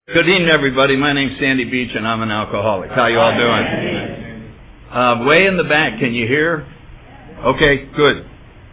Good evening, everybody. My name's Sandy Beach, and I'm an alcoholic. How you all doing? Way in the back, can you hear? Okay, good.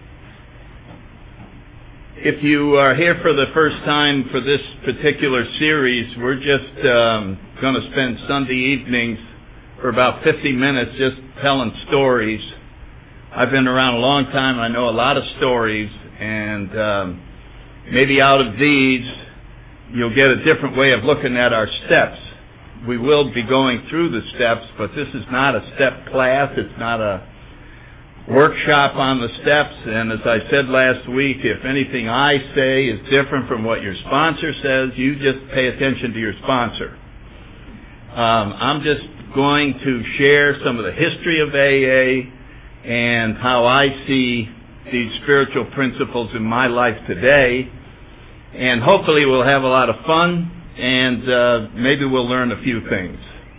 If you are here for the first time for this particular series, we're just going to spend Sunday evenings for about 50 minutes just telling stories. I've been around a long time. I know a lot of stories, and maybe out of these, you'll get a different way of looking at our steps. We will be going through the steps, but this is not a step class. It's not a workshop on the steps. And as I said last week, if anything I say is different from what your sponsor says, you just pay attention to your sponsor. I'm just going to share some of the history of AA and how I see these spiritual principles in my life today. And hopefully we'll have a lot of fun, and maybe we'll learn a few things.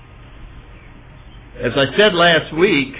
As I said last week,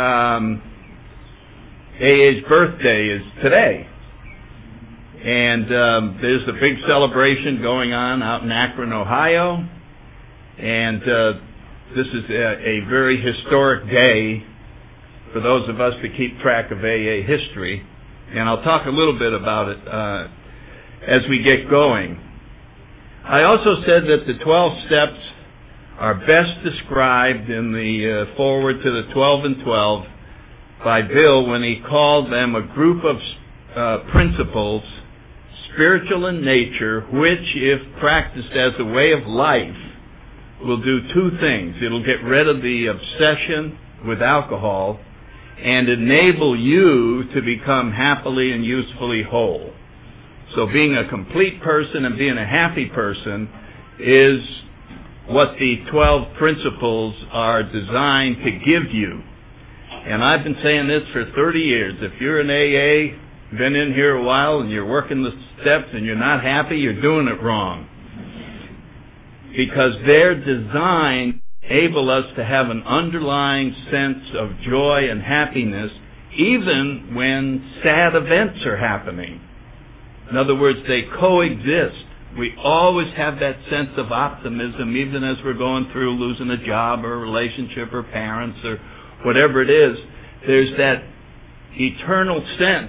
AA's birthday is today. And there's a big celebration going on out in Akron, Ohio. And this is a very historic day for those of us that keep track of AA history. And I'll talk a little bit about it as we get going. I also said that the 12 steps are best described in the foreword to the 12 and 12 by Bill when he called them a group of principles, spiritual in nature, which, if practiced as a way of life, will do two things. It'll get rid of the obsession with alcohol and enable you to become happily and usefully whole. So being a complete person and being a happy person is what the 12 principles are designed to give you. And I've been saying this for 30 years. If you're an AA, been in here a while, and you're working the steps and you're not happy, you're doing it wrong. Because they're designed to enable us to have an underlying sense of joy and happiness even when sad events are happening. In other words, they coexist. We always have that sense of optimism, even as we're going through losing a job or a relationship or parents or whatever it is. There's that eternal sense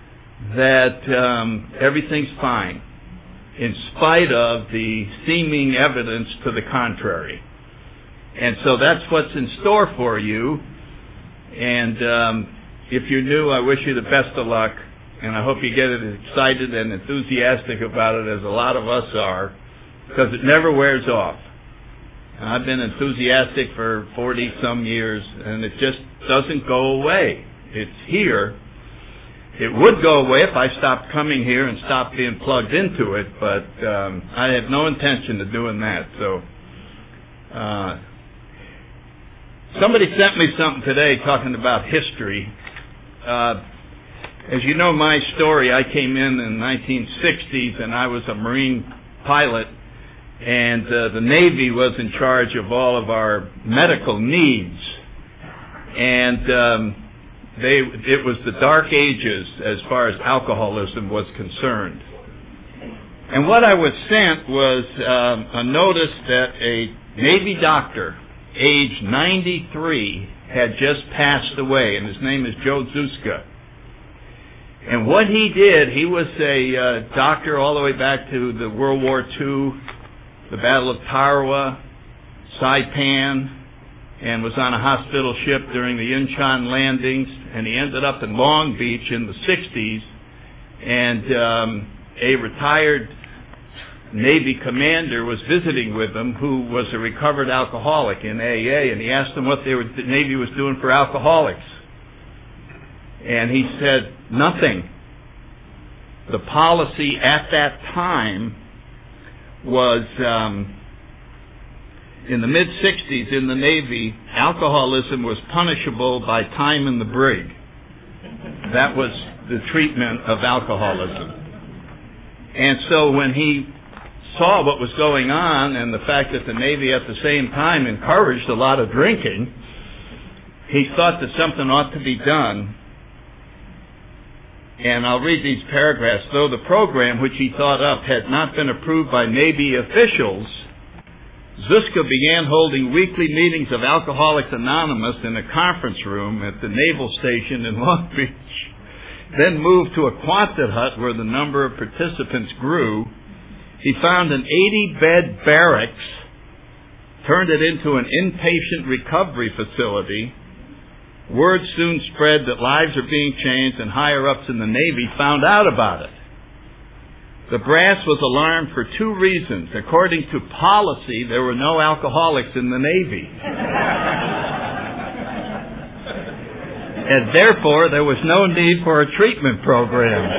that everything's fine, in spite of the seeming evidence to the contrary. And so that's what's in store for you. And if you're new, I wish you the best of luck. And I hope you get as excited and enthusiastic about it as a lot of us are, because it never wears off. And I've been enthusiastic for 40-some years, and it just doesn't go away. It's here. It would go away if I stopped coming here and stopped being plugged into it, but I have no intention of doing that. So somebody sent me something today talking about history. As you know my story, I came in the 1960s, and I was a Marine pilot, and the Navy was in charge of all of our medical needs. And it was the dark ages as far as alcoholism was concerned. And what I was sent was a notice that a Navy doctor, age 93, had just passed away, and his name is Joe Zuska. And what he did, he was a doctor all the way back to the World War II, the Battle of Tarawa, Saipan, and was on a hospital ship during the Incheon landings, and he ended up in Long Beach in the 60s, and a retired Navy commander was visiting with him who was a recovered alcoholic in AA, and he asked him what the Navy was doing for alcoholics. And he said, nothing. The policy at that time was, in the mid-60s in the Navy, alcoholism was punishable by time in the brig. That was the treatment of alcoholism. And so when he saw what was going on and the fact that the Navy at the same time encouraged a lot of drinking, he thought that something ought to be done. And I'll read these paragraphs. Though the program which he thought up had not been approved by Navy officials, Zuska began holding weekly meetings of Alcoholics Anonymous in a conference room at the Naval Station in Long Beach, then moved to a Quonset hut where the number of participants grew. He found an 80-bed barracks, turned it into an inpatient recovery facility. Word soon spread that lives are being changed, and higher-ups in the Navy found out about it. The brass was alarmed for two reasons. According to policy, there were no alcoholics in the Navy. And therefore, there was no need for a treatment program.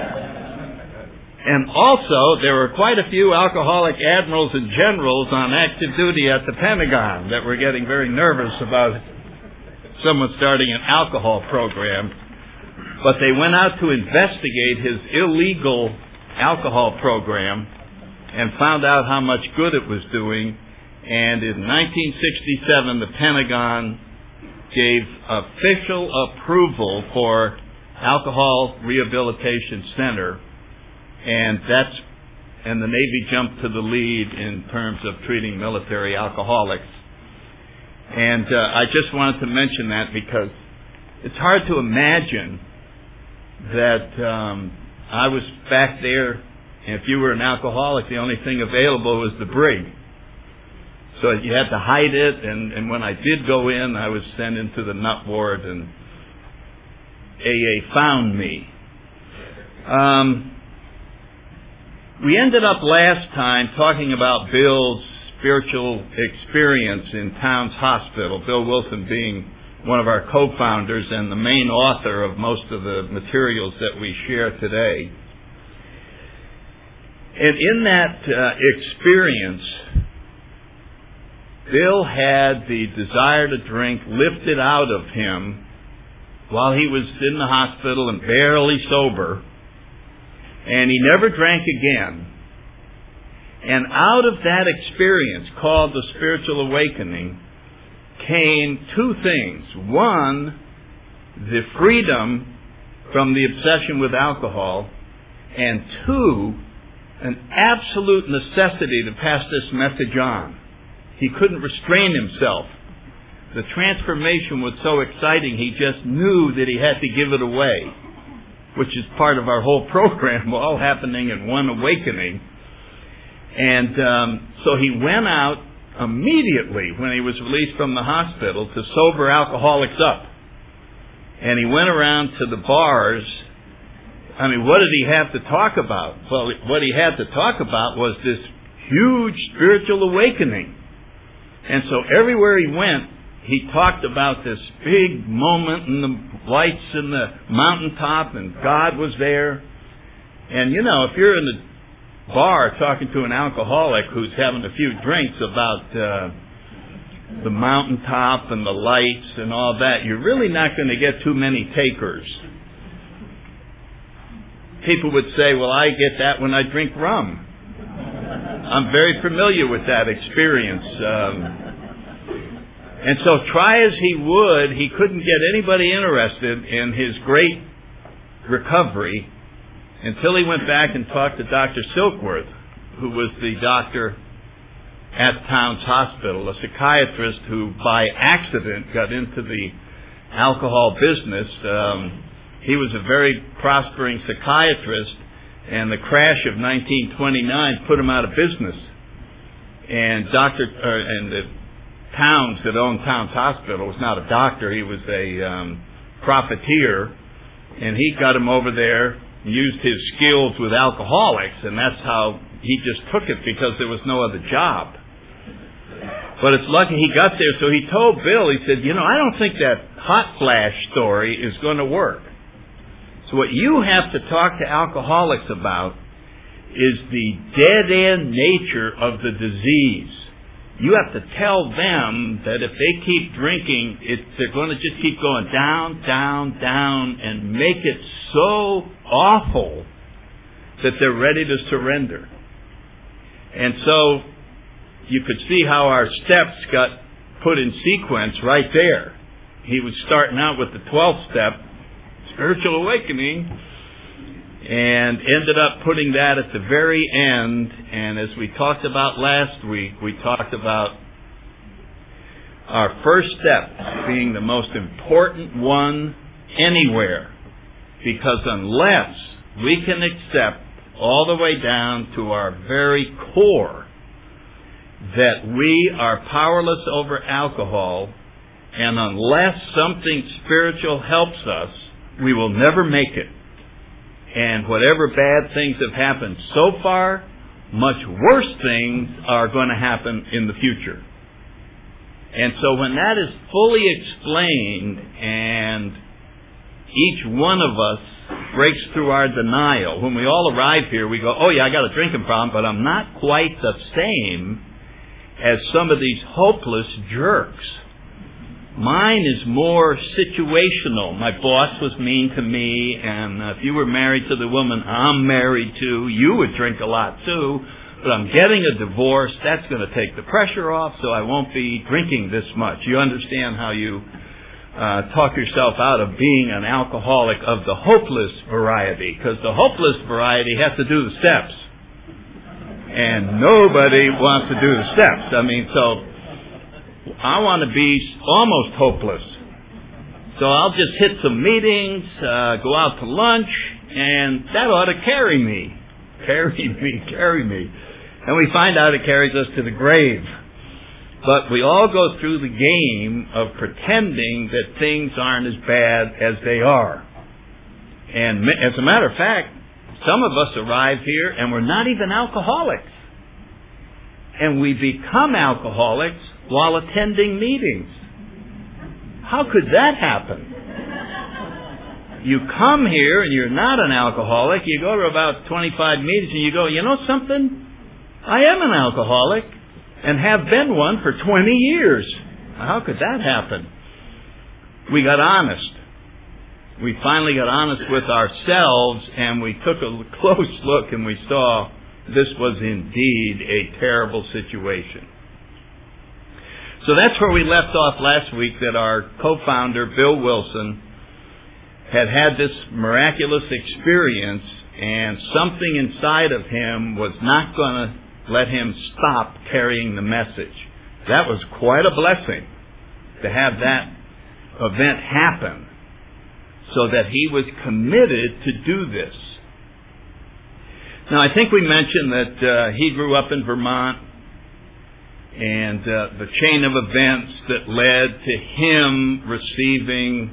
And also, there were quite a few alcoholic admirals and generals on active duty at the Pentagon that were getting very nervous about someone starting an alcohol program. But they went out to investigate his illegal alcohol program and found out how much good it was doing. And in 1967, the Pentagon gave official approval for Alcohol Rehabilitation Center, and the Navy jumped to the lead in terms of treating military alcoholics. And I just wanted to mention that because it's hard to imagine that I was back there, and if you were an alcoholic, the only thing available was the brig. So you had to hide it, and when I did go in, I was sent into the nut ward, and AA found me. We ended up last time talking about Bill's spiritual experience in Towns Hospital, Bill Wilson being one of our co-founders and the main author of most of the materials that we share today. And in that experience, Bill had the desire to drink lifted out of him while he was in the hospital and barely sober, and he never drank again. And out of that experience, called the spiritual awakening, came two things. One, the freedom from the obsession with alcohol, and two, an absolute necessity to pass this message on. He couldn't restrain himself. The transformation was so exciting, he just knew that he had to give it away, which is part of our whole program, all happening in one awakening. And so he went out immediately when he was released from the hospital to sober alcoholics up. And he went around to the bars. I mean, what did he have to talk about? Well, what he had to talk about was this huge spiritual awakening. And so everywhere he went, he talked about this big moment and the lights in the mountaintop, and God was there. And, you know, if you're in the bar talking to an alcoholic who's having a few drinks about the mountaintop and the lights and all that, you're really not going to get too many takers. People would say, well, I get that when I drink rum. I'm very familiar with that experience. And so try as he would, he couldn't get anybody interested in his great recovery until he went back and talked to Dr. Silkworth, who was the doctor at Towns Hospital, a psychiatrist who by accident got into the alcohol business. He was a very prospering psychiatrist, and the crash of 1929 put him out of business. And the Towns that owned Towns Hospital was not a doctor; he was a profiteer, and he got him over there, used his skills with alcoholics, and that's how he just took it because there was no other job. But it's lucky he got there. So he told Bill, he said, you know, I don't think that hot flash story is going to work. So what you have to talk to alcoholics about is the dead-end nature of the disease. You have to tell them that if they keep drinking, they're going to just keep going down, down, down, and make it so awful that they're ready to surrender. And so you could see how our steps got put in sequence right there. He was starting out with the 12th step, spiritual awakening, and ended up putting that at the very end. And as we talked about last week, we talked about our first step being the most important one anywhere. Because unless we can accept all the way down to our very core that we are powerless over alcohol, and unless something spiritual helps us, we will never make it. And whatever bad things have happened so far, much worse things are going to happen in the future. And so when that is fully explained and each one of us breaks through our denial, when we all arrive here, we go, oh yeah, I got a drinking problem, but I'm not quite the same as some of these hopeless jerks. Mine is more situational. My boss was mean to me, and if you were married to the woman I'm married to, you would drink a lot too, but I'm getting a divorce. That's going to take the pressure off, so I won't be drinking this much. You understand how you talk yourself out of being an alcoholic of the hopeless variety, because the hopeless variety has to do the steps. And nobody wants to do the steps. I mean, so I want to be almost hopeless. So I'll just hit some meetings, go out to lunch, and that ought to carry me. Carry me. And we find out it carries us to the grave. But we all go through the game of pretending that things aren't as bad as they are. And as a matter of fact, some of us arrive here and we're not even alcoholics. And we become alcoholics while attending meetings. How could that happen? You come here and you're not an alcoholic. You go to about 25 meetings and you go, you know something? I am an alcoholic and have been one for 20 years. How could that happen? We got honest. We finally got honest with ourselves, and we took a close look and we saw this was indeed a terrible situation. So that's where we left off last week, that our co-founder, Bill Wilson, had this miraculous experience, and something inside of him was not going to let him stop carrying the message. That was quite a blessing to have that event happen, so that he was committed to do this. Now, I think we mentioned that he grew up in Vermont, and the chain of events that led to him receiving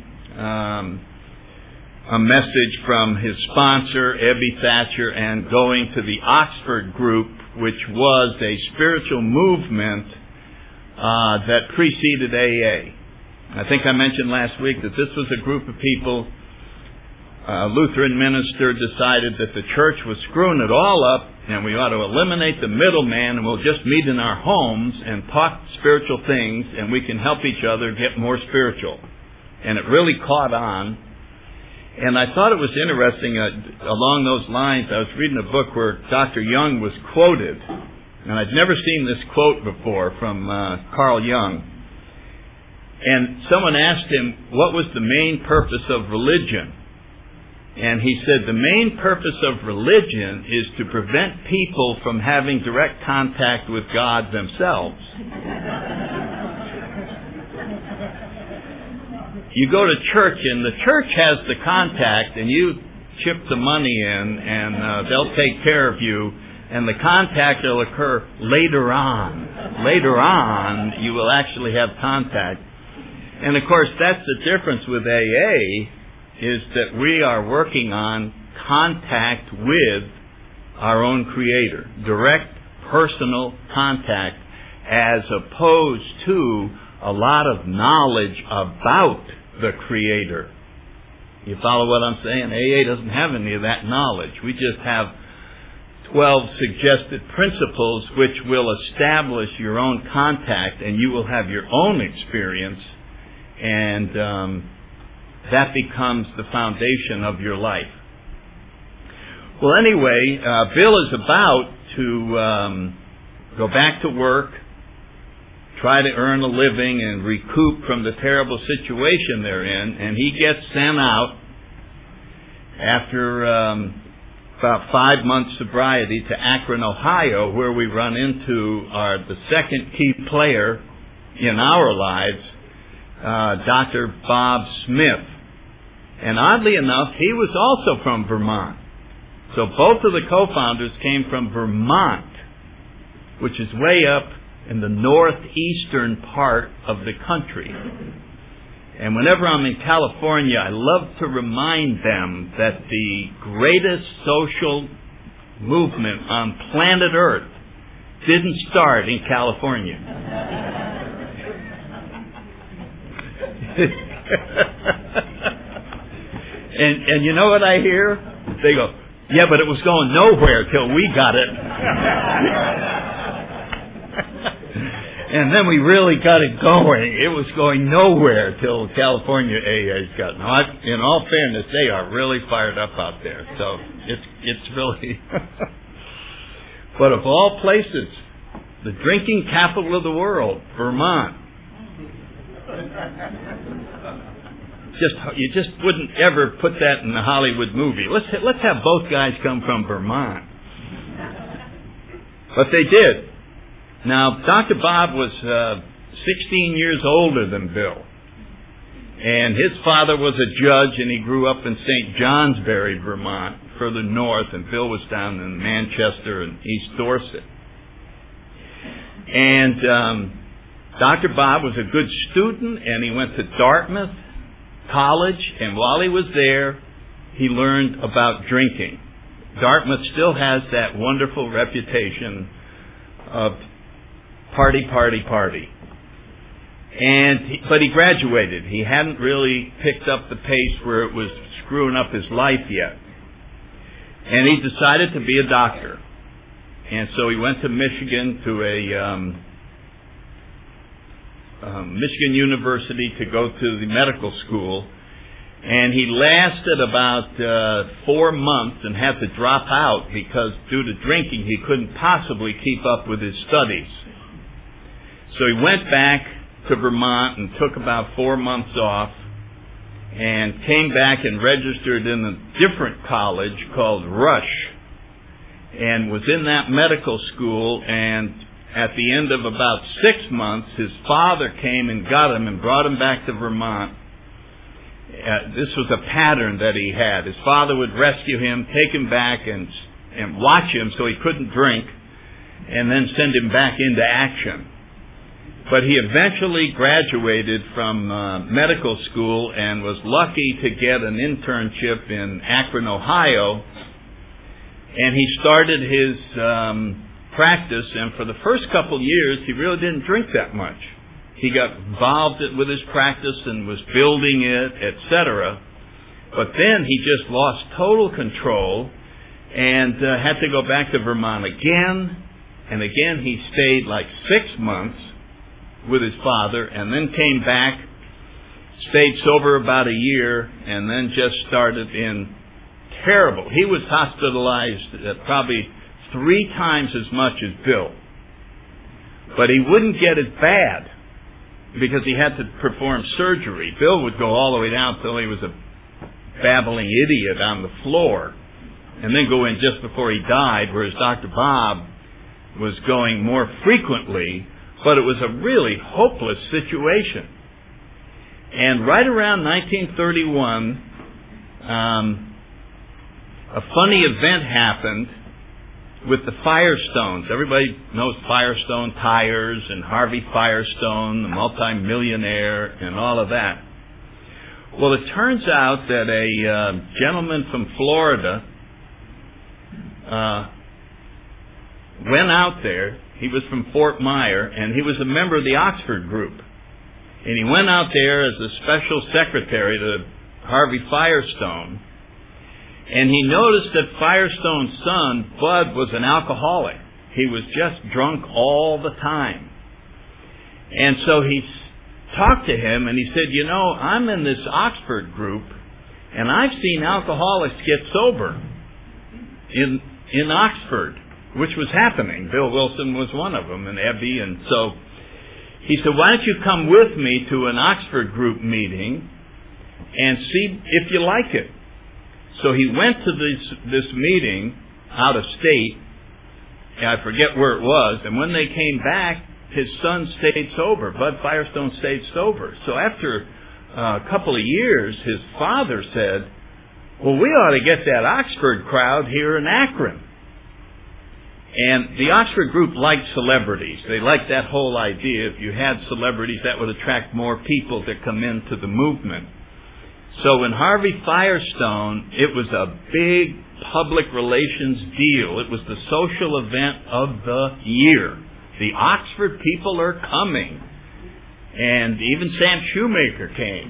a message from his sponsor, Ebby Thatcher, and going to the Oxford group, which was a spiritual movement that preceded AA. I think I mentioned last week that this was a group of people. A Lutheran minister decided that the church was screwing it all up and we ought to eliminate the middleman, and we'll just meet in our homes and talk spiritual things, and we can help each other get more spiritual. And it really caught on. And I thought it was interesting, along those lines, I was reading a book where Dr. Jung was quoted, and I'd never seen this quote before from Carl Jung. And someone asked him, what was the main purpose of religion? And he said, the main purpose of religion is to prevent people from having direct contact with God themselves. You go to church, and the church has the contact, and you chip the money in, and they'll take care of you, and the contact will occur later on. Later on, you will actually have contact. And of course, that's the difference with AA, is that we are working on contact with our own Creator. Direct, personal contact, as opposed to a lot of knowledge about the Creator. You follow what I'm saying? AA doesn't have any of that knowledge. We just have 12 suggested principles which will establish your own contact, and you will have your own experience, and that becomes the foundation of your life. Well, anyway, Bill is about to go back to work, try to earn a living and recoup from the terrible situation they're in, and he gets sent out after about 5 months sobriety to Akron, Ohio, where we run into the second key player in our lives, Dr. Bob Smith. And oddly enough, he was also from Vermont. So both of the co-founders came from Vermont, which is way up in the northeastern part of the country. And whenever I'm in California, I love to remind them that the greatest social movement on planet Earth didn't start in California. And you know what I hear? They go, yeah, but it was going nowhere till we got it. And then we really got it going. It was going nowhere till California AA's got it. Now, in all fairness, they are really fired up out there. So it's really... But of all places, the drinking capital of the world, Vermont. You just wouldn't ever put that in a Hollywood movie. Let's have both guys come from Vermont. But they did. Now, Dr. Bob was 16 years older than Bill. And his father was a judge, and he grew up in St. Johnsbury, Vermont, further north, and Bill was down in Manchester and East Dorset. And Dr. Bob was a good student, and he went to Dartmouth College, and while he was there, he learned about drinking. Dartmouth still has that wonderful reputation of party. But he graduated. He hadn't really picked up the pace where it was screwing up his life yet. And he decided to be a doctor. And so he went to Michigan, to Michigan University, to go to the medical school. And he lasted about 4 months and had to drop out because due to drinking he couldn't possibly keep up with his studies. So he went back to Vermont and took about 4 months off and came back and registered in a different college called Rush and was in that medical school, and at the end of about 6 months his father came and got him and brought him back to Vermont. This was a pattern that he had. His father would rescue him, take him back and watch him so he couldn't drink, and then send him back into action. But he eventually graduated from medical school and was lucky to get an internship in Akron, Ohio. And he started his practice, and for the first couple years, he really didn't drink that much. He got involved with his practice and was building it, etc. But then he just lost total control and had to go back to Vermont again. And again, he stayed like 6 months with his father, and then came back, stayed sober about a year, and then just started in terrible. He was hospitalized probably 3 times as much as Bill. But he wouldn't get it bad because he had to perform surgery. Bill would go all the way down till he was a babbling idiot on the floor and then go in just before he died, whereas Dr. Bob was going more frequently. But it was a really hopeless situation. And right around 1931, a funny event happened with the Firestones. Everybody knows Firestone Tires and Harvey Firestone, the multimillionaire, and all of that. Well, it turns out that a gentleman from Florida went out there. He was from Fort Myer, and he was a member of the Oxford group. And he went out there as a special secretary to Harvey Firestone. And he noticed that Firestone's son, Bud, was an alcoholic. He was just drunk all the time. And so he talked to him, and he said, you know, I'm in this Oxford group, and I've seen alcoholics get sober in Oxford, which was happening. Bill Wilson was one of them, and Ebby. And so he said, why don't you come with me to an Oxford group meeting and see if you like it? So he went to this meeting out of state, and I forget where it was, and when they came back, his son stayed sober. Bud Firestone stayed sober. So after a couple of years, his father said, well, we ought to get that Oxford crowd here in Akron. And the Oxford group liked celebrities. They liked that whole idea. If you had celebrities, that would attract more people to come into the movement. So when Harvey Firestone, it was a big public relations deal. It was the social event of the year. The Oxford people are coming. And even Sam Shoemaker came.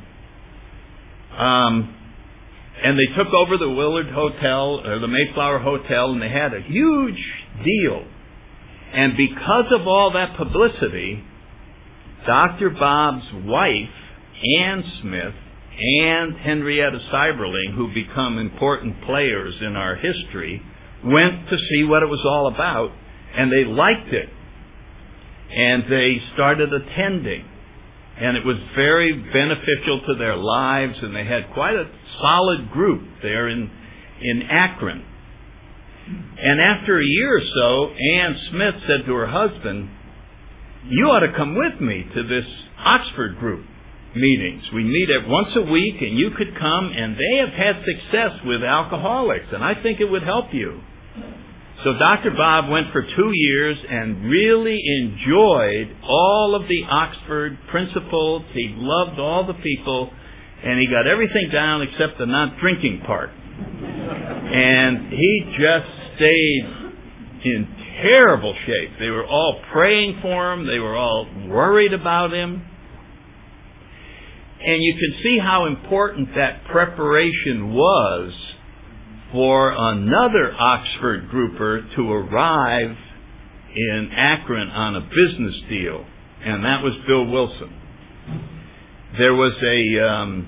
And they took over the Willard Hotel, or the Mayflower Hotel, and they had a huge deal. And because of all that publicity, Dr. Bob's wife, Ann Smith, and Henrietta Seiberling, who become important players in our history, went to see what it was all about, and they liked it. And they started attending. And it was very beneficial to their lives, and they had quite a solid group there in Akron. And after a year or so, Ann Smith said to her husband, you ought to come with me to this Oxford group meetings. We meet once a week, and you could come, and they have had success with alcoholics, and I think it would help you. So Dr. Bob went for 2 years and really enjoyed all of the Oxford principles. He loved all the people, and he got everything down except the not drinking part. And he just stayed in terrible shape. They were all praying for him. They were all worried about him. And you can see how important that preparation was for another Oxford grouper to arrive in Akron on a business deal, and that was Bill Wilson. There was a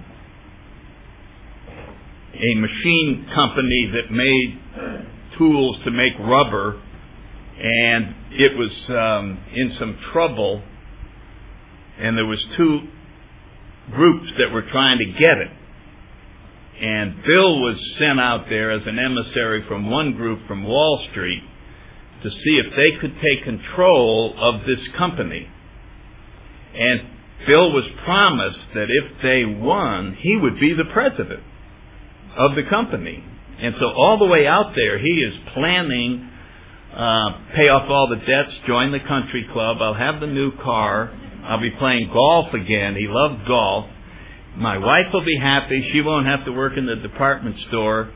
machine company that made tools to make rubber, and it was in some trouble, and there was 2 groups that were trying to get it. And Bill was sent out there as an emissary from one group from Wall Street to see if they could take control of this company. And Bill was promised that if they won, he would be the president of the company. And so all the way out there, he is planning, pay off all the debts, join the country club, I'll have the new car, I'll be playing golf again. He loved golf. My wife will be happy. She won't have to work in the department store.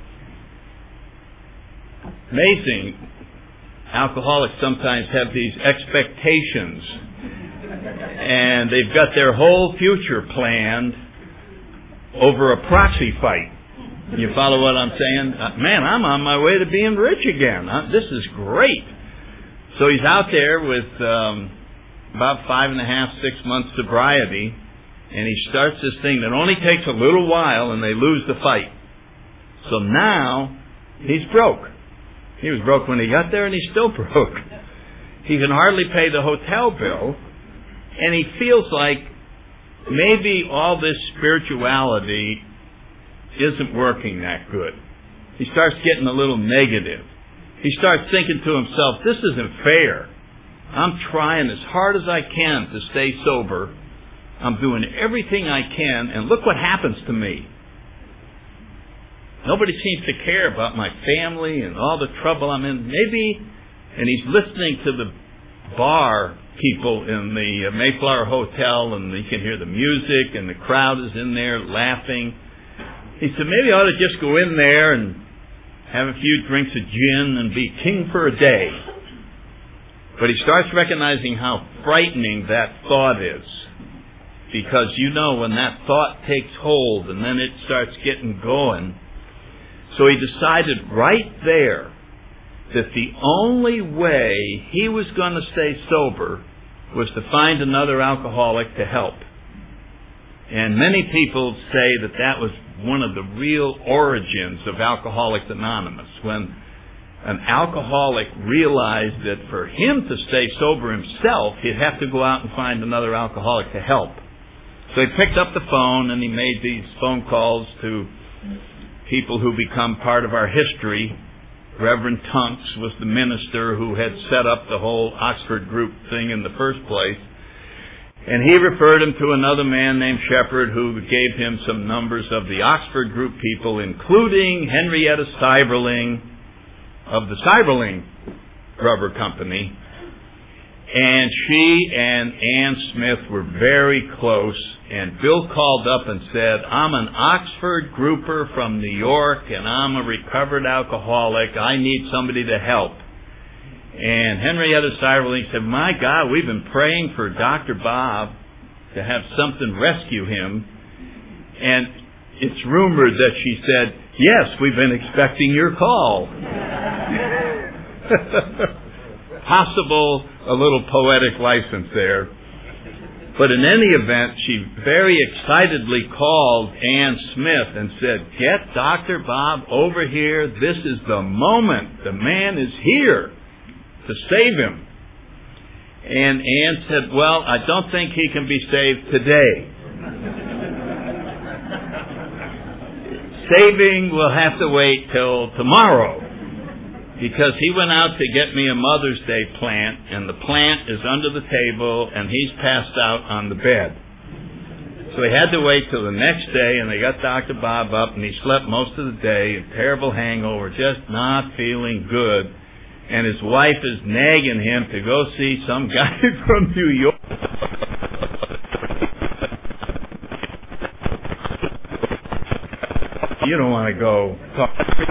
Amazing. Alcoholics sometimes have these expectations, and they've got their whole future planned over a proxy fight. You follow what I'm saying? Man, I'm on my way to being rich again. This is great. So he's out there with about 5.5, 6 months sobriety, and he starts this thing that only takes a little while, and they lose the fight. So now he's broke. He was broke when he got there, and he's still broke. He can hardly pay the hotel bill, and he feels like maybe all this spirituality isn't working that good. He starts getting a little negative. He starts thinking to himself, this isn't fair. I'm trying as hard as I can to stay sober. I'm doing everything I can, and look what happens to me. Nobody seems to care about my family and all the trouble I'm in. Maybe, and he's listening to the bar people in the Mayflower Hotel, and he can hear the music, and the crowd is in there laughing. He said, maybe I ought to just go in there and have a few drinks of gin and be king for a day. But he starts recognizing how frightening that thought is. Because you know when that thought takes hold and then it starts getting going. So he decided right there that the only way he was going to stay sober was to find another alcoholic to help. And many people say that that was one of the real origins of Alcoholics Anonymous, when an alcoholic realized that for him to stay sober himself, he'd have to go out and find another alcoholic to help. So he picked up the phone and he made these phone calls to people who become part of our history. Reverend Tunks was the minister who had set up the whole Oxford group thing in the first place. And he referred him to another man named Shepherd who gave him some numbers of the Oxford group people, including Henrietta Seiberling of the Seiberling Rubber Company. And she and Ann Smith were very close. And Bill called up and said, I'm an Oxford grouper from New York, and I'm a recovered alcoholic. I need somebody to help. And Henrietta Seiberling said, my God, we've been praying for Dr. Bob to have something rescue him. And it's rumored that she said, yes, we've been expecting your call. Possible, a little poetic license there. But in any event, she very excitedly called Ann Smith and said, get Dr. Bob over here. This is the moment. The man is here to save him. And Ann said, well, I don't think he can be saved today. Saving will have to wait till tomorrow, because he went out to get me a Mother's Day plant, and the plant is under the table, and he's passed out on the bed. So he had to wait till the next day, and they got Dr. Bob up, and he slept most of the day, a terrible hangover, just not feeling good. And his wife is nagging him to go see some guy from New York. You don't want to go talk.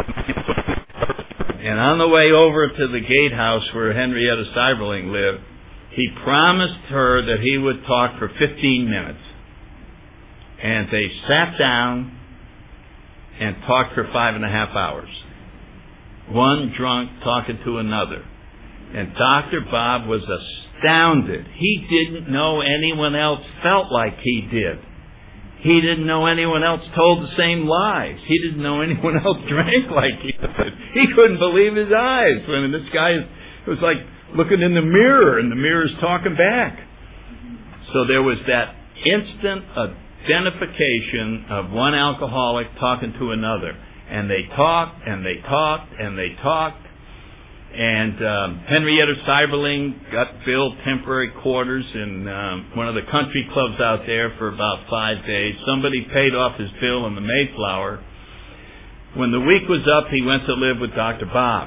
And on the way over to the gatehouse where Henrietta Seiberling lived, he promised her that he would talk for 15 minutes. And they sat down and talked for 5.5 hours. One drunk talking to another. And Dr. Bob was astounded. He didn't know anyone else felt like he did. He didn't know anyone else told the same lies. He didn't know anyone else drank like he did. He couldn't believe his eyes. I mean, this guy, it was like looking in the mirror, and the mirror's talking back. So there was that instant identification of one alcoholic talking to another. And they talked, and they talked, and they talked. And Henrietta Seiberling got Bill temporary quarters in one of the country clubs out there for about 5 days. Somebody paid off his bill in the Mayflower. When the week was up, he went to live with Dr. Bob.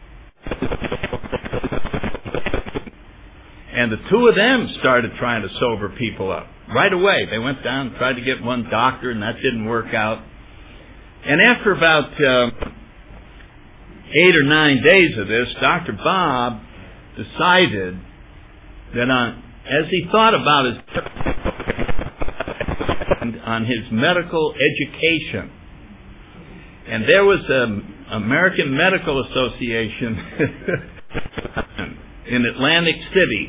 And the two of them started trying to sober people up. Right away, they went down and tried to get one doctor, and that didn't work out. And after about 8 or 9 days of this, Dr. Bob decided that as he thought about his medical education, and there was an American Medical Association in Atlantic City,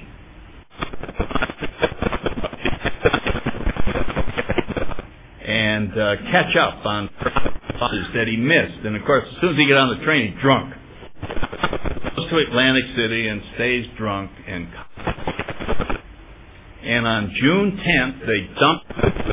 and catch up on that he missed. And of course, as soon as he got on the train, he's drunk. Goes to Atlantic City and stays drunk. And on June 10th, they dumped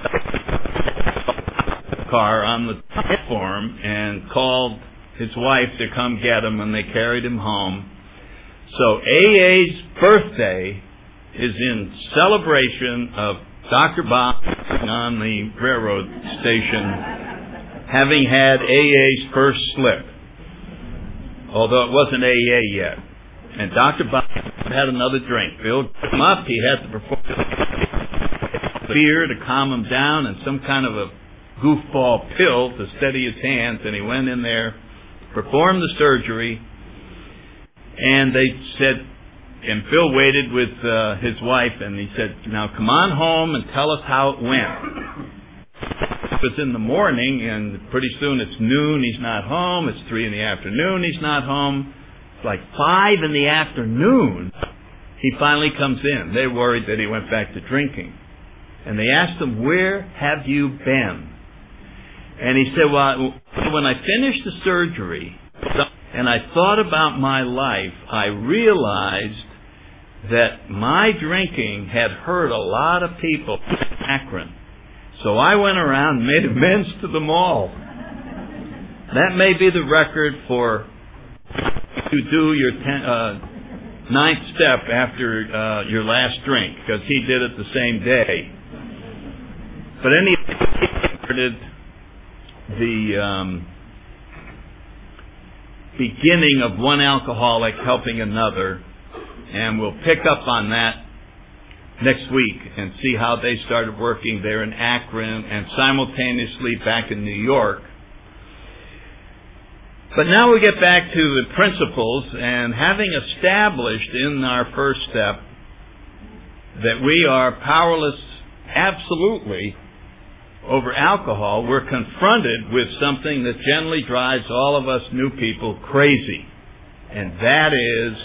the car on the platform and called his wife to come get him, and they carried him home. So AA's birthday is in celebration of Dr. Bob on the railroad station having had AA's first slip, although it wasn't AA yet. And Dr. Bob had another drink. Bill took him up. He had to perform beer to calm him down and some kind of a goofball pill to steady his hands. And he went in there, performed the surgery, and they said, and Bill waited with his wife, and he said, now come on home and tell us how it went. It was in the morning, and pretty soon it's noon, he's not home. It's 3 in the afternoon, he's not home. It's like 5 in the afternoon, he finally comes in. They're worried that he went back to drinking. And they asked him, where have you been? And he said, well, when I finished the surgery and I thought about my life, I realized that my drinking had hurt a lot of people in Akron. So I went around and made amends to them all. That may be the record for you do your ninth step after your last drink, because he did it the same day. But anyway, the beginning of one alcoholic helping another, and we'll pick up on that next week and see how they started working there in Akron and simultaneously back in New York. But now we get back to the principles, and having established in our first step that we are powerless absolutely over alcohol, we're confronted with something that generally drives all of us new people crazy, and that is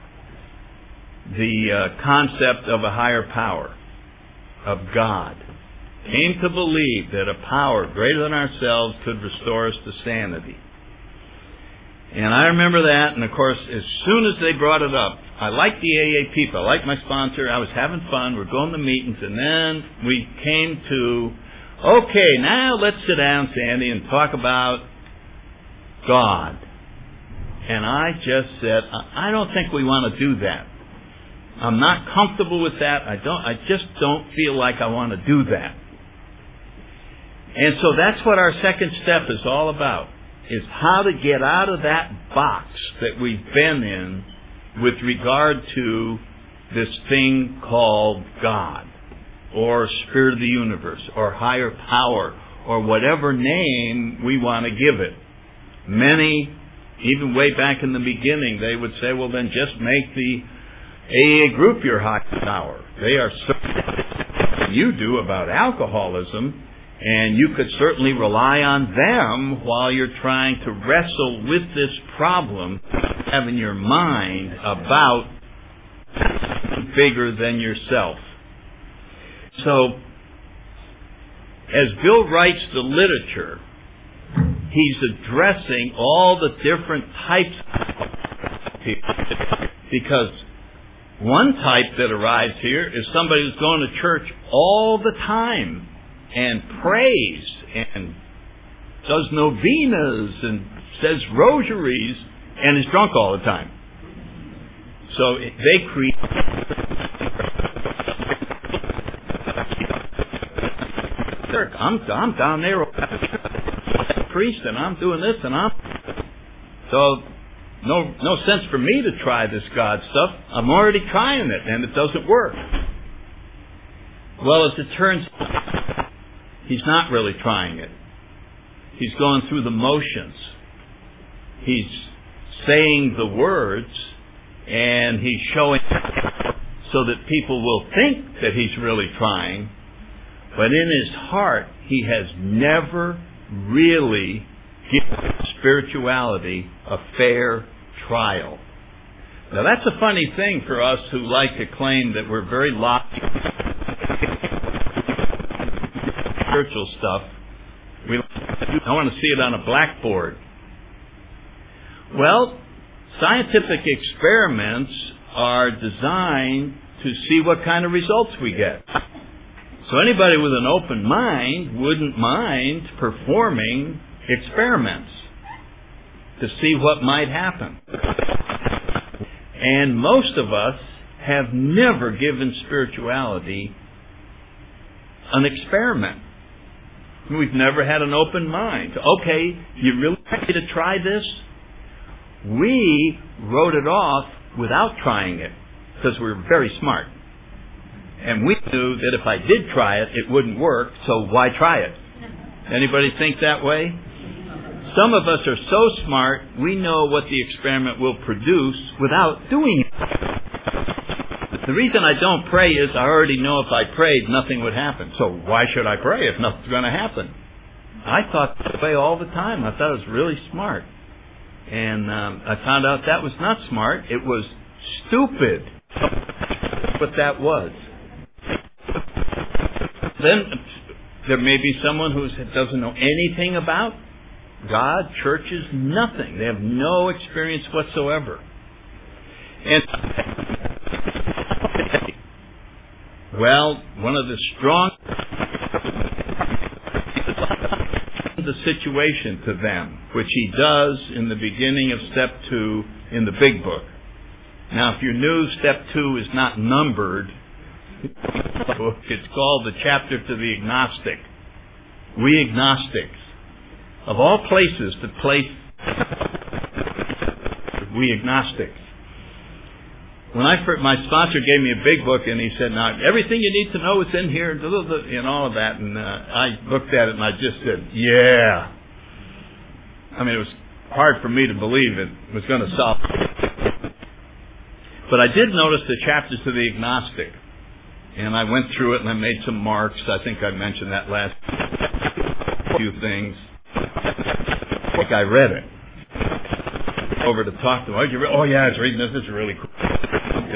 the concept of a higher power, of God. Came to believe that a power greater than ourselves could restore us to sanity. And I remember that, and of course, as soon as they brought it up, I liked the AA people, I liked my sponsor, I was having fun, we're going to meetings, and then we came to, okay, now let's sit down, Sandy, and talk about God. And I just said, I don't think we want to do that. I'm not comfortable with that. I just don't feel like I want to do that. And so that's what our second step is all about, is how to get out of that box that we've been in with regard to this thing called God, or Spirit of the Universe, or higher power, or whatever name we want to give it. Many, even way back in the beginning, they would say, well, then just make the AA group your higher power. They are certain you do about alcoholism, and you could certainly rely on them while you're trying to wrestle with this problem you have in your mind about bigger than yourself. So, as Bill writes the literature, he's addressing all the different types of people. Because one type that arrives here is somebody who's going to church all the time and prays and does novenas and says rosaries and is drunk all the time. So they create... I'm down there priest and I'm doing this and I'm... So no sense for me to try this God stuff. I'm already trying it and it doesn't work. Well, as it turns out, he's not really trying it. He's going through the motions. He's saying the words and he's showing so that people will think that he's really trying, but in his heart he has never really given spirituality a fair trial. Now that's a funny thing for us who like to claim that we're very logical spiritual stuff. I want to see it on a blackboard. Well, scientific experiments are designed to see what kind of results we get. So anybody with an open mind wouldn't mind performing experiments to see what might happen. And most of us have never given spirituality an experiment. We've never had an open mind. Okay, you really want me to try this? We wrote it off without trying it because we're very smart. And we knew that if I did try it, it wouldn't work, so why try it? Anybody think that way? Some of us are so smart, we know what the experiment will produce without doing it. The reason I don't pray is I already know if I prayed, nothing would happen. So why should I pray if nothing's going to happen? I thought that way all the time. I thought it was really smart. And I found out that was not smart. It was stupid. That's what that was. Then there may be someone who doesn't know anything about God, churches, nothing. They have no experience whatsoever. And one of the strong the situation to them, which he does in the beginning of step 2 in the big book. Now, if you're new, step 2 is not numbered. It's called the chapter to the agnostic. We agnostics, of all places to place we agnostics. When my sponsor gave me a big book, and he said, "Now everything you need to know is in here," and all of that, and I looked at it and I just said, "Yeah." I mean, it was hard for me to believe it was going to solve it. But I did notice the chapters to the agnostic, and I went through it and I made some marks. I think I mentioned that last few things. I think I read it. Over to talk to him. Oh yeah, I was reading this. This is really cool. But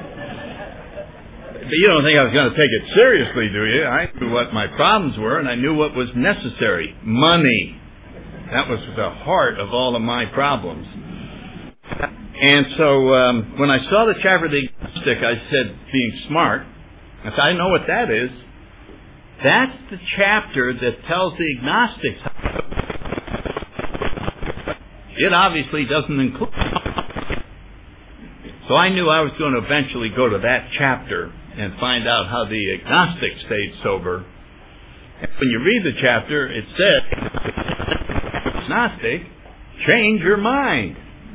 you don't think I was going to take it seriously, do you? I knew what my problems were, and I knew what was necessary. Money. That was the heart of all of my problems. And so when I saw the chapter of the agnostic, I said, being smart, I said, I know what that is. That's the chapter that tells the agnostics. It obviously doesn't include. So I knew I was going to eventually go to that chapter and find out how the agnostic stayed sober. And when you read the chapter, it said, agnostic, change your mind.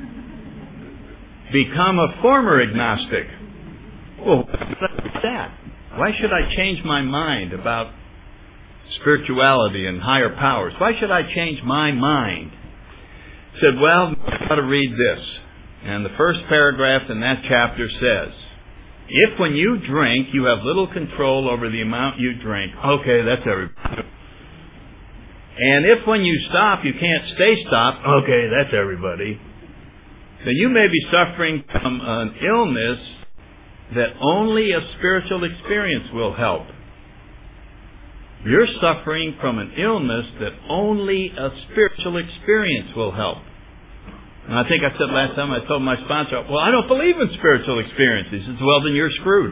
Become a former agnostic. Well, what's that? Why should I change my mind about spirituality and higher powers? Why should I change my mind? Said, well, you've got to read this. And the first paragraph in that chapter says, if when you drink, you have little control over the amount you drink. Okay, that's everybody. And if when you stop, you can't stay stopped. Okay, that's everybody. Then you may be suffering from an illness that only a spiritual experience will help. You're suffering from an illness that only a spiritual experience will help. And I think I said last time, I told my sponsor, well, I don't believe in spiritual experiences. He says, well, then you're screwed.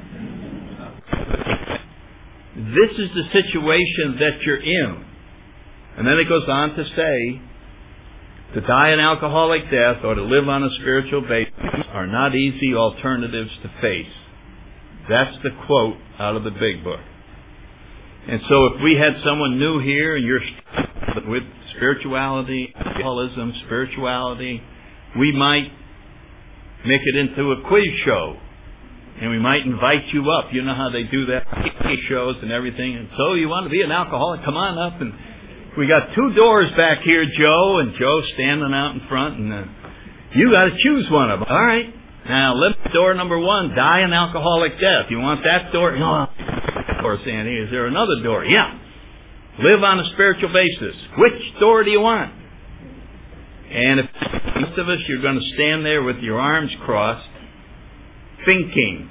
This is the situation that you're in. And then it goes on to say, to die an alcoholic death or to live on a spiritual basis are not easy alternatives to face. That's the quote out of the big book. And so if we had someone new here and you're with spirituality, alcoholism, spirituality, we might make it into a quiz show. And we might invite you up. You know how they do that, shows and everything. And so you want to be an alcoholic, come on up. And we got 2 doors back here, Joe, and Joe's standing out in front. And you got to choose one of them. All right. Now, door number 1, die an alcoholic death. You want that door? No. Or Sandy, is there another door? Yeah. Live on a spiritual basis. Which door do you want? And if most of us, you're going to stand there with your arms crossed, thinking.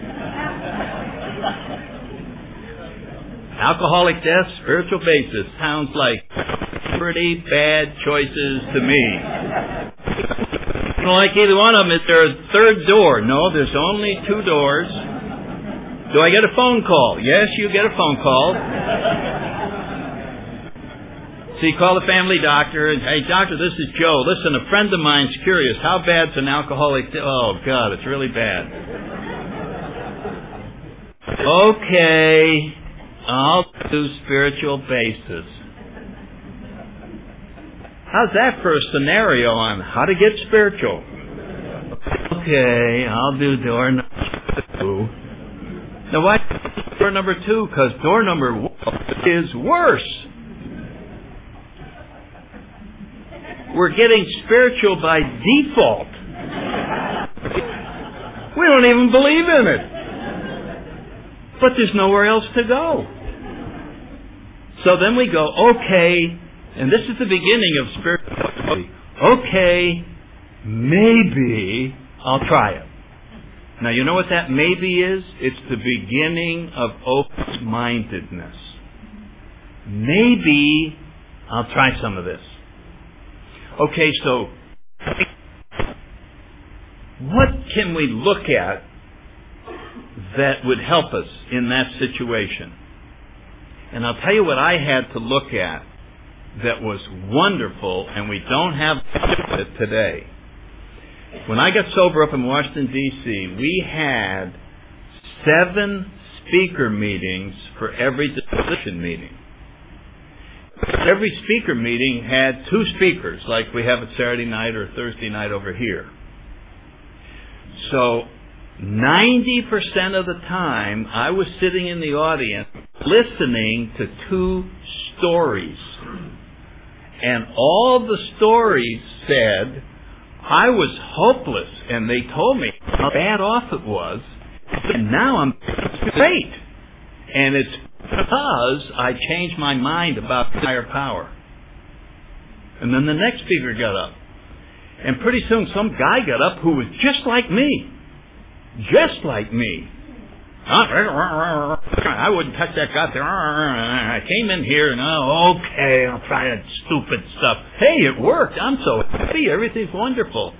Alcoholic death, spiritual basis. Sounds like pretty bad choices to me. I don't like either one of them. Is there a third door? No, there's only 2 doors. Do I get a phone call? Yes, you get a phone call. So you call the family doctor, and, hey, doctor, this is Joe. Listen, a friend of mine's curious. How bad's an alcoholic? Oh, God, it's really bad. Okay, I'll do spiritual basis. How's that for a scenario on how to get spiritual? Okay, I'll do door number 2. Now, why door number 2? Because door number 1 is worse. We're getting spiritual by default. We don't even believe in it. But there's nowhere else to go. So then we go, okay, and this is the beginning of spirituality. Okay, maybe I'll try it. Now, you know what that maybe is? It's the beginning of open-mindedness. Maybe I'll try some of this. Okay, so what can we look at that would help us in that situation? And I'll tell you what I had to look at that was wonderful, and we don't have it today. When I got sober up in Washington, D.C., we had 7 speaker meetings for every discussion meeting. Every speaker meeting had 2 speakers, like we have it Saturday night or Thursday night over here. So 90% of the time, I was sitting in the audience listening to 2 stories. And all the stories said, I was hopeless, and they told me how bad off it was, and now I'm great. And it's because I changed my mind about higher power. And then the next speaker got up. And pretty soon some guy got up who was just like me. Just like me. I wouldn't touch that goddamn. I came in here and, okay, I'll try that stupid stuff. Hey, it worked. I'm so happy. Everything's wonderful.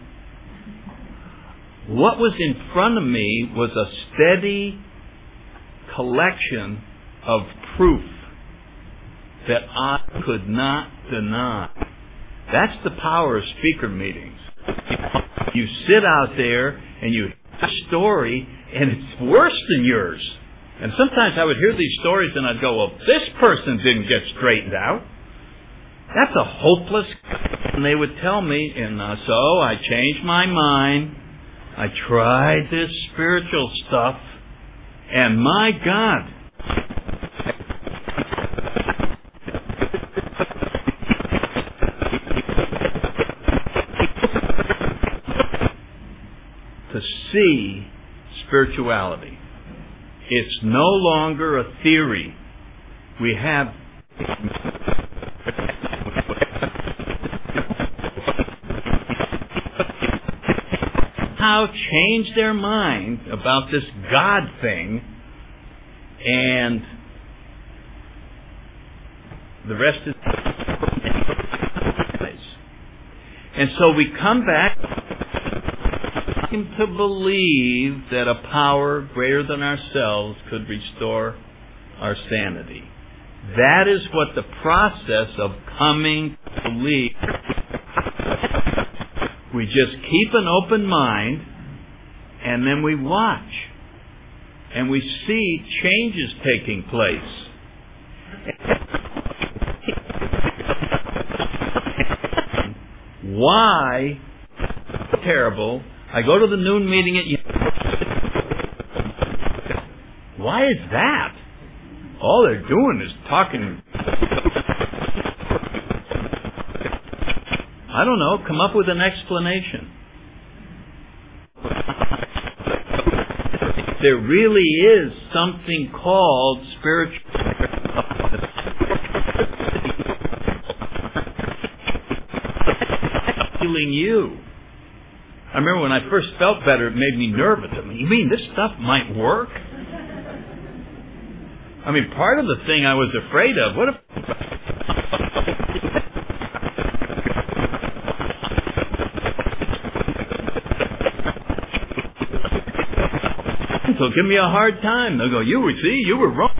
What was in front of me was a steady collection of proof that I could not deny. That's the power of speaker meetings. You sit out there and you hear a story and it's worse than yours. And sometimes I would hear these stories and I'd go, well, this person didn't get straightened out. That's a hopeless... And they would tell me, and so I changed my mind. I tried this spiritual stuff, and my God, to see spirituality. It's no longer a theory. We have now changed their mind about this God thing, and the rest is... And so we come back to believe that a power greater than ourselves could restore our sanity. That is what the process of coming to believe. We just keep an open mind, and then we watch, and we see changes taking place. Why? Terrible. I go to the noon meeting at... Why is that? All they're doing is talking... I don't know. Come up with an explanation. There really is something called spiritual... healing you. I remember when I first felt better, it made me nervous. I mean, you mean this stuff might work? I mean, part of the thing I was afraid of, what if... They'll give me a hard time. They'll go, you were wrong.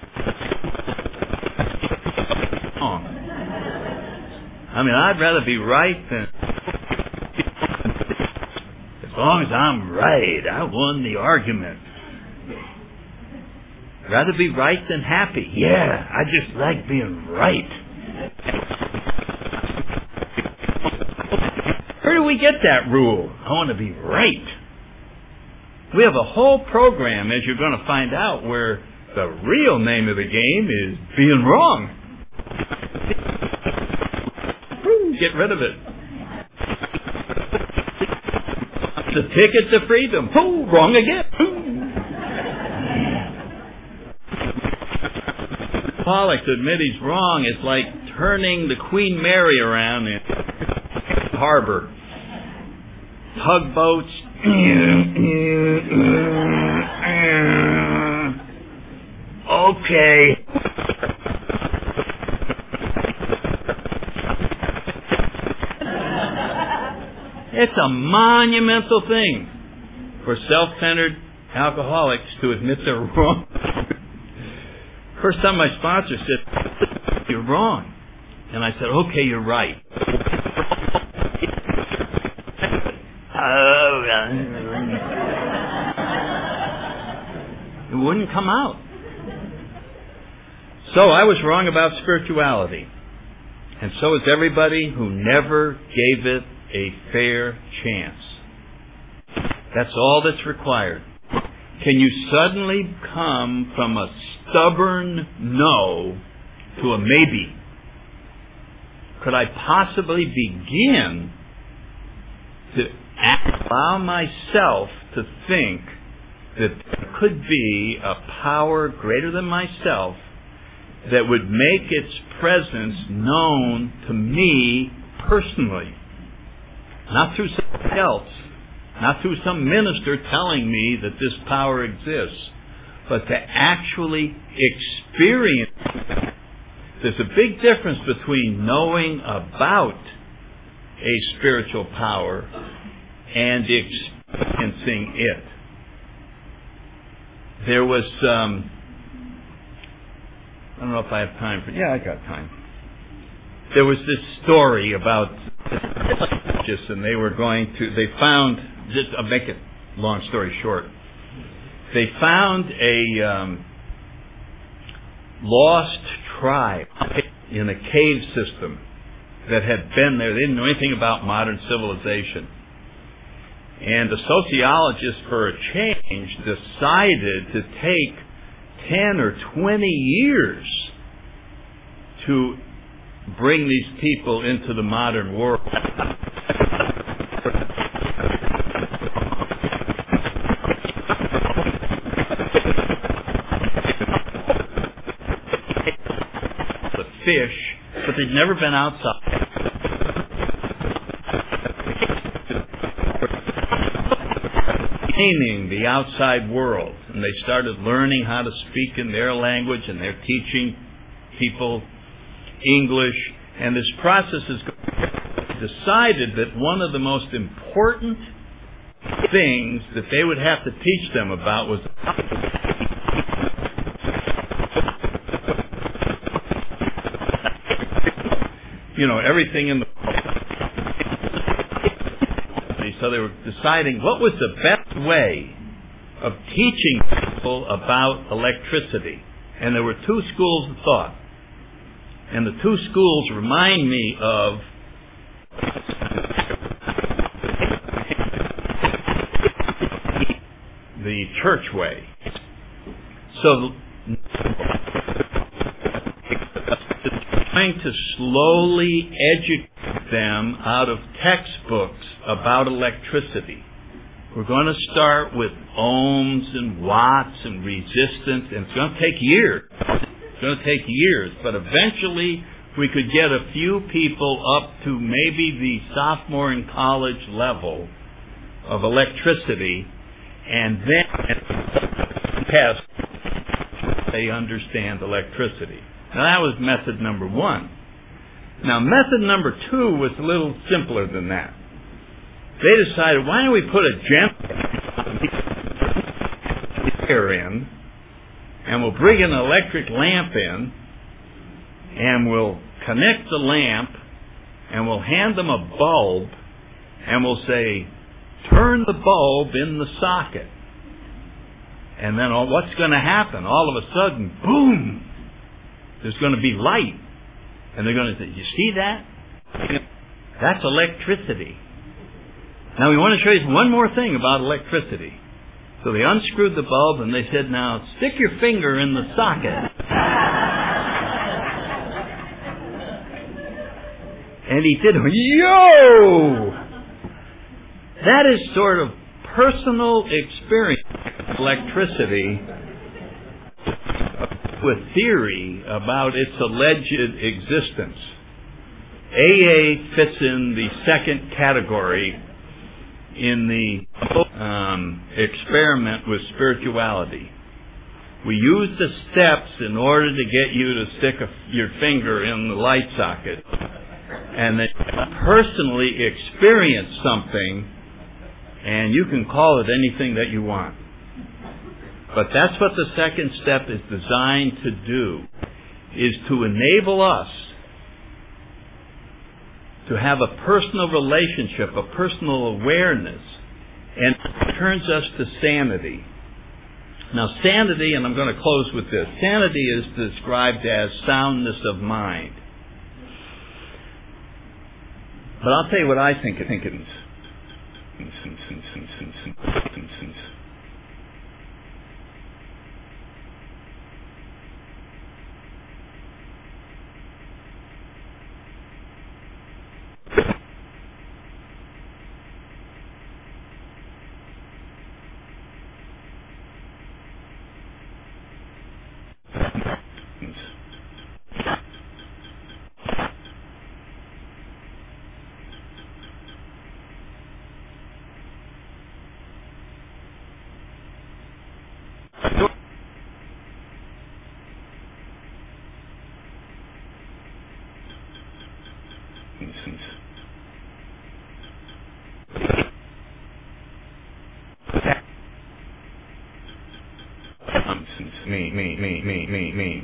I mean, I'd rather be right than... As long as I'm right, I won the argument. Rather be right than happy. Yeah, I just like being right. Where do we get that rule? I want to be right. We have a whole program, as you're going to find out, where the real name of the game is being wrong. Get rid of it. The ticket to freedom. Oh, wrong again. Alcoholic to admit he's wrong is like turning the Queen Mary around in the harbor. Tugboats. Okay. It's a monumental thing for self-centered alcoholics to admit they're wrong. First time my sponsor said, you're wrong. And I said, okay, you're right. It wouldn't come out. So I was wrong about spirituality. And so is everybody who never gave it a fair chance. That's all that's required. Can you suddenly come from a stubborn no to a maybe? Could I possibly begin to allow myself to think that there could be a power greater than myself that would make its presence known to me personally? Not through somebody else, not through some minister telling me that this power exists, but to actually experience it. There's a big difference between knowing about a spiritual power and experiencing it. There was, I don't know if I have time for, yeah, I got time. There was this story about, and they found, I'll make it long story short. They found a lost tribe in a cave system that had been there. They didn't know anything about modern civilization. And the sociologists, for a change, decided to take 10 or 20 years to bring these people into the modern world. The fish, but they'd never been outside. The outside world, and they started learning how to speak in their language, and they're teaching people English, and this process is decided that one of the most important things that they would have to teach them about was everything in the so they were deciding what was the best way of teaching people about electricity. And there were two schools of thought. And the two schools remind me of the church way. So trying to slowly educate them out of textbooks about electricity. We're going to start with ohms and watts and resistance, and it's going to take years. It's going to take years, but eventually we could get a few people up to maybe the sophomore in college level of electricity, and then test they understand electricity. Now that was method number one. Now method number two was a little simpler than that. They decided, why don't we put a generator in, and we'll bring an electric lamp in, and we'll connect the lamp, and we'll hand them a bulb, and we'll say, turn the bulb in the socket. And then what's going to happen? All of a sudden, boom, there's going to be light. And they're going to say, you see that? That's electricity. Now we want to show you one more thing about electricity. So they unscrewed the bulb and they said, now stick your finger in the socket. And he did. Yo! That is sort of personal experience of electricity with theory about its alleged existence. AA fits in the second category in the experiment with spirituality. We use the steps in order to get you to stick your finger in the light socket, and then personally experience something, and you can call it anything that you want. But that's what the second step is designed to do, is to enable us to have a personal relationship, a personal awareness, and it turns us to sanity. Now, sanity, and I'm going to close with this, sanity is described as soundness of mind. But I'll tell you what I think it is. Means.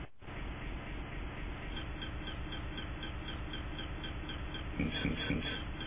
Instance.